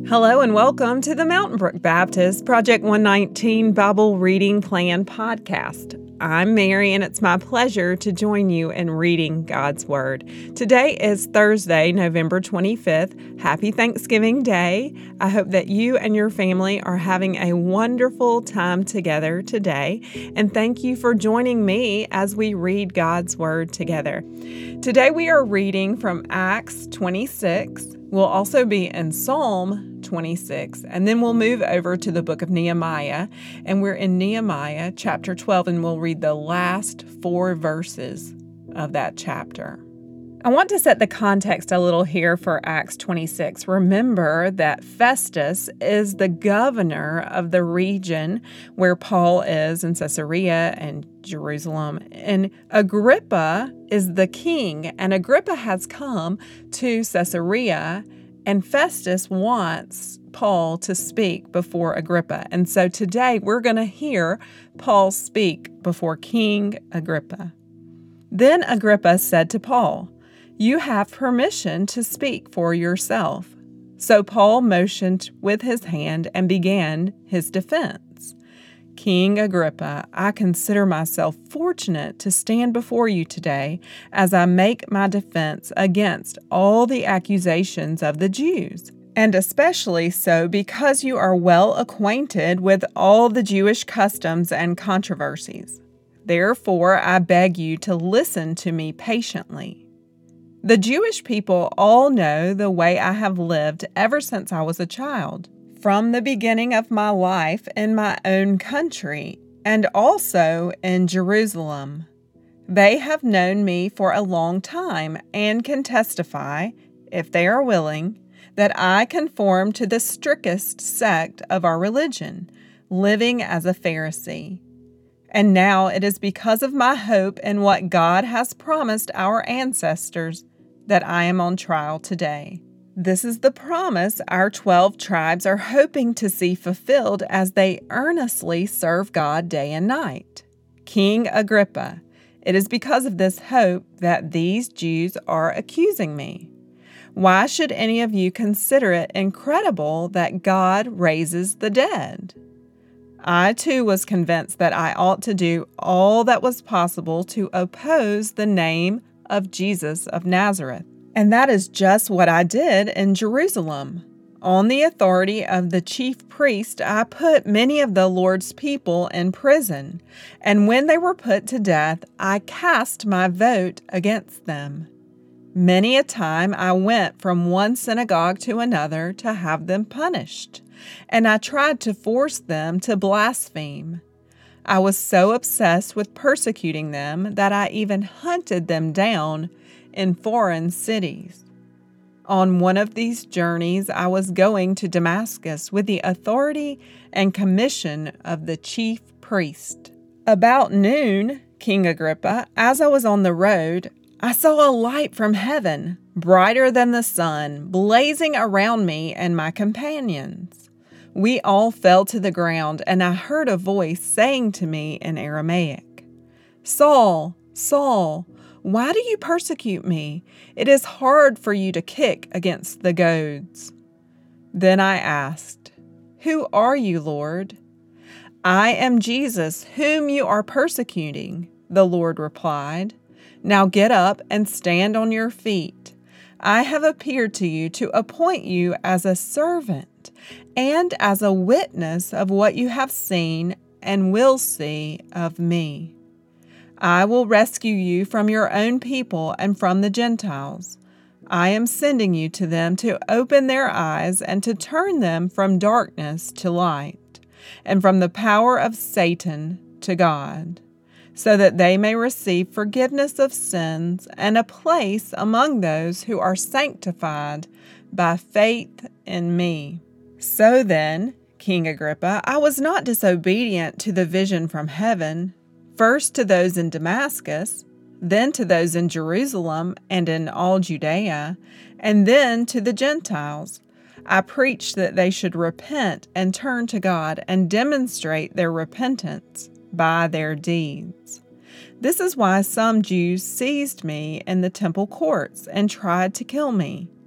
Hello and welcome to the Mountain Brook Baptist Project 119 Bible Reading Plan podcast. I'm Mary and it's my pleasure to join you in reading God's Word. Today is Thursday, November 25th. Happy Thanksgiving Day. I hope that you and your family are having a wonderful time together today. And thank you for joining me as we read God's Word together. Today we are reading from Acts 26. We'll also be in Psalm 26, and then we'll move over to the book of Nehemiah, and we're in Nehemiah chapter 12, and we'll read the last 4 verses of that chapter. I want to set the context a little here for Acts 26. Remember that Festus is the governor of the region where Paul is in Caesarea and Jerusalem, and Agrippa is the king, and Agrippa has come to Caesarea, and Festus wants Paul to speak before Agrippa. And so today we're going to hear Paul speak before King Agrippa. Then Agrippa said to Paul, "You have permission to speak for yourself." So Paul motioned with his hand and began his defense. "King Agrippa, I consider myself fortunate to stand before you today as I make my defense against all the accusations of the Jews, and especially so because you are well acquainted with all the Jewish customs and controversies. Therefore, I beg you to listen to me patiently. The Jewish people all know the way I have lived ever since I was a child, from the beginning of my life in my own country and also in Jerusalem. They have known me for a long time and can testify, if they are willing, that I conform to the strictest sect of our religion, living as a Pharisee. And now it is because of my hope in what God has promised our ancestors that I am on trial today. This is the promise our 12 tribes are hoping to see fulfilled as they earnestly serve God day and night. King Agrippa, it is because of this hope that these Jews are accusing me. Why should any of you consider it incredible that God raises the dead? I too was convinced that I ought to do all that was possible to oppose the name of Jesus of Nazareth. And that is just what I did in Jerusalem. On the authority of the chief priest, I put many of the Lord's people in prison, and when they were put to death, I cast my vote against them. Many a time I went from one synagogue to another to have them punished, and I tried to force them to blaspheme. I was so obsessed with persecuting them that I even hunted them down in foreign cities. On one of these journeys, I was going to Damascus with the authority and commission of the chief priest. About noon, King Agrippa, as I was on the road, I saw a light from heaven, brighter than the sun, blazing around me and my companions. We all fell to the ground, and I heard a voice saying to me in Aramaic, "Saul, Saul, why do you persecute me? It is hard for you to kick against the goads." Then I asked, "Who are you, Lord?" "I am Jesus, whom you are persecuting," the Lord replied. "Now get up and stand on your feet. I have appeared to you to appoint you as a servant and as a witness of what you have seen and will see of me. I will rescue you from your own people and from the Gentiles. I am sending you to them to open their eyes and to turn them from darkness to light, and from the power of Satan to God, so that they may receive forgiveness of sins and a place among those who are sanctified by faith in me." So then, King Agrippa, I was not disobedient to the vision from heaven, first to those in Damascus, then to those in Jerusalem and in all Judea, and then to the Gentiles. I preached that they should repent and turn to God and demonstrate their repentance by their deeds. This is why some Jews seized me in the temple courts and tried to kill me.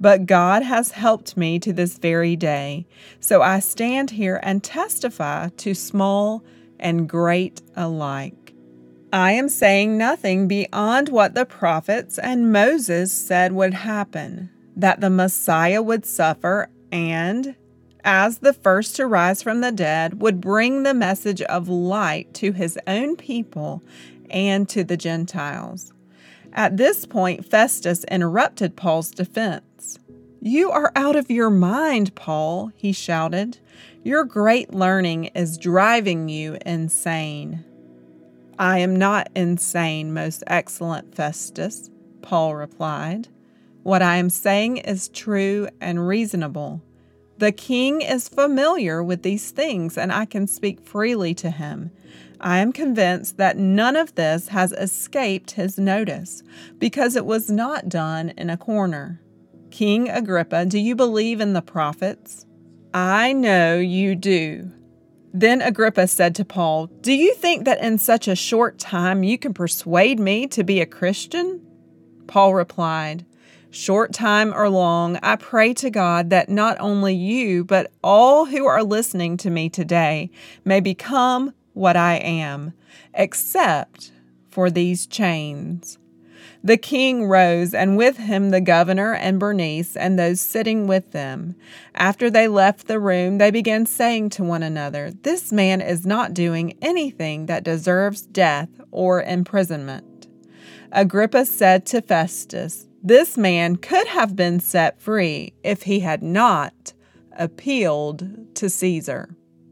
but God has helped me to this very day. So I stand here and testify to small and great alike. I am saying nothing beyond what the prophets and Moses said would happen, that the Messiah would suffer and, as the first to rise from the dead, would bring the message of light to his own people and to the Gentiles. At this point, Festus interrupted Paul's defense. "You are out of your mind, Paul," he shouted. "Your great learning is driving you insane." "I am not insane, most excellent Festus," Paul replied. "What I am saying is true and reasonable. The king is familiar with these things, and I can speak freely to him. I am convinced that none of this has escaped his notice, because it was not done in a corner. King Agrippa, do you believe in the prophets?" "I know you do." Then Agrippa said to Paul, "Do you think that in such a short time you can persuade me to be a Christian?" Paul replied, "Short time or long, I pray to God that not only you, but all who are listening to me today may become what I am, except for these chains." The king rose, and with him the governor and Bernice and those sitting with them. After they left the room, they began saying to one another, "This man is not doing anything that deserves death or imprisonment." Agrippa said to Festus, "This man could have been set free if he had not appealed to Caesar."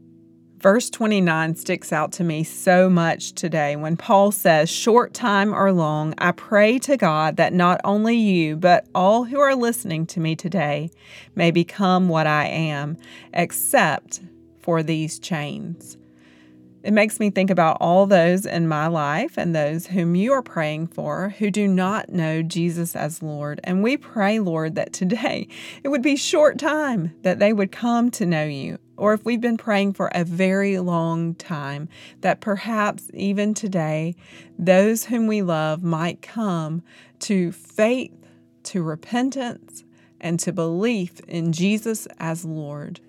Verse 29 sticks out to me so much today when Paul says, "Short time or long, I pray to God that not only you, but all who are listening to me today may become what I am, except for these chains." It makes me think about all those in my life and those whom you are praying for who do not know Jesus as Lord. And we pray, Lord, that today it would be short time that they would come to know you. Or if we've been praying for a very long time, that perhaps even today, those whom we love might come to faith, to repentance, and to belief in Jesus as Lord.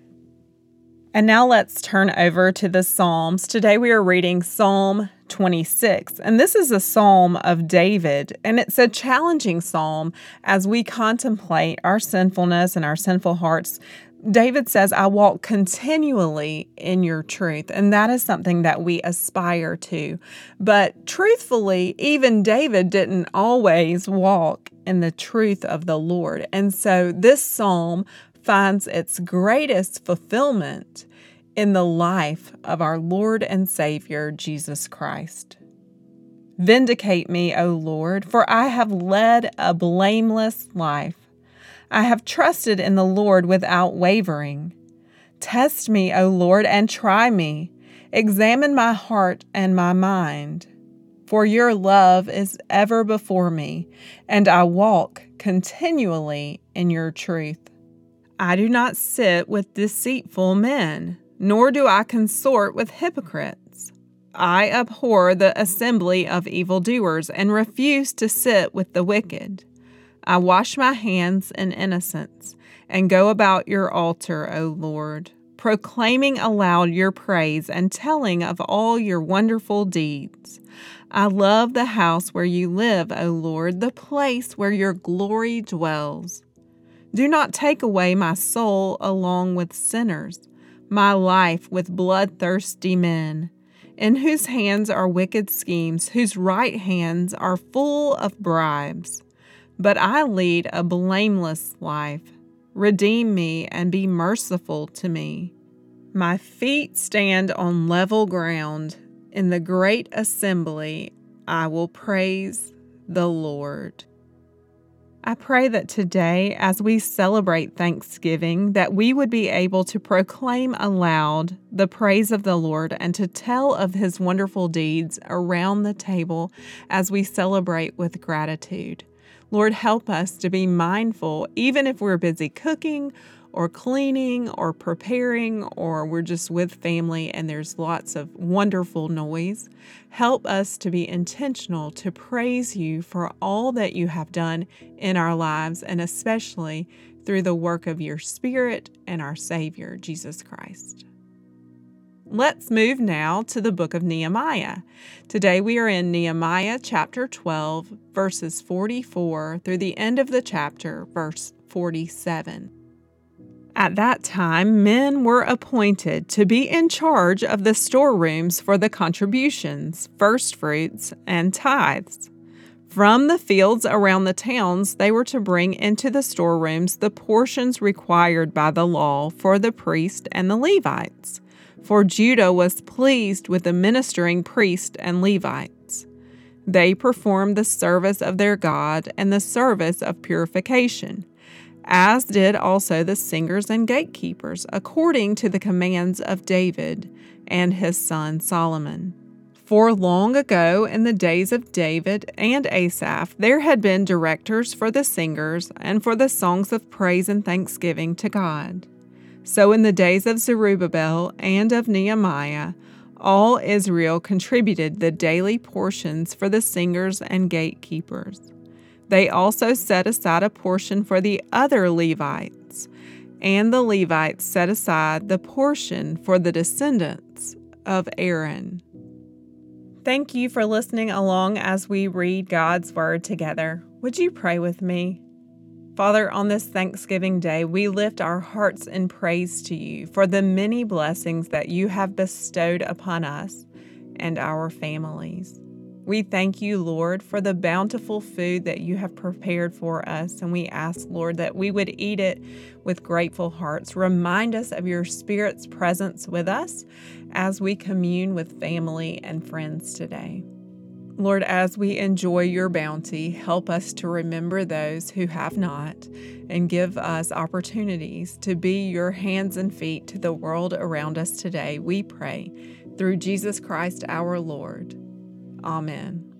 And now let's turn over to the Psalms. Today we are reading Psalm 26, and this is a psalm of David, and it's a challenging psalm as we contemplate our sinfulness and our sinful hearts. David says, "I walk continually in your truth," and that is something that we aspire to. But truthfully, even David didn't always walk in the truth of the Lord. And so this psalm finds its greatest fulfillment in the life of our Lord and Savior, Jesus Christ. "Vindicate me, O Lord, for I have led a blameless life. I have trusted in the Lord without wavering. Test me, O Lord, and try me. Examine my heart and my mind. For your love is ever before me, and I walk continually in your truth. I do not sit with deceitful men, nor do I consort with hypocrites. I abhor the assembly of evildoers and refuse to sit with the wicked. I wash my hands in innocence and go about your altar, O Lord, proclaiming aloud your praise and telling of all your wonderful deeds. I love the house where you live, O Lord, the place where your glory dwells. Do not take away my soul along with sinners, my life with bloodthirsty men, in whose hands are wicked schemes, whose right hands are full of bribes. But I lead a blameless life. Redeem me and be merciful to me. My feet stand on level ground. In the great assembly, I will praise the Lord." I pray that today, as we celebrate Thanksgiving, that we would be able to proclaim aloud the praise of the Lord and to tell of His wonderful deeds around the table as we celebrate with gratitude. Lord, help us to be mindful, even if we're busy cooking or cleaning or preparing, or we're just with family and there's lots of wonderful noise. Help us to be intentional to praise you for all that you have done in our lives, and especially through the work of your Spirit and our Savior, Jesus Christ. Let's move now to the book of Nehemiah. Today we are in Nehemiah chapter 12, verses 44 through the end of the chapter, verse 47. At that time, men were appointed to be in charge of the storerooms for the contributions, firstfruits, and tithes. From the fields around the towns, they were to bring into the storerooms the portions required by the law for the priest and the Levites. For Judah was pleased with the ministering priests and Levites. They performed the service of their God and the service of purification, as did also the singers and gatekeepers, according to the commands of David and his son Solomon. For long ago, in the days of David and Asaph, there had been directors for the singers and for the songs of praise and thanksgiving to God. So in the days of Zerubbabel and of Nehemiah, all Israel contributed the daily portions for the singers and gatekeepers. They also set aside a portion for the other Levites, and the Levites set aside the portion for the descendants of Aaron. Thank you for listening along as we read God's Word together. Would you pray with me? Father, on this Thanksgiving Day, we lift our hearts in praise to you for the many blessings that you have bestowed upon us and our families. We thank you, Lord, for the bountiful food that you have prepared for us, and we ask, Lord, that we would eat it with grateful hearts. Remind us of your Spirit's presence with us as we commune with family and friends today. Lord, as we enjoy your bounty, help us to remember those who have not, and give us opportunities to be your hands and feet to the world around us today, we pray, through Jesus Christ our Lord. Amen.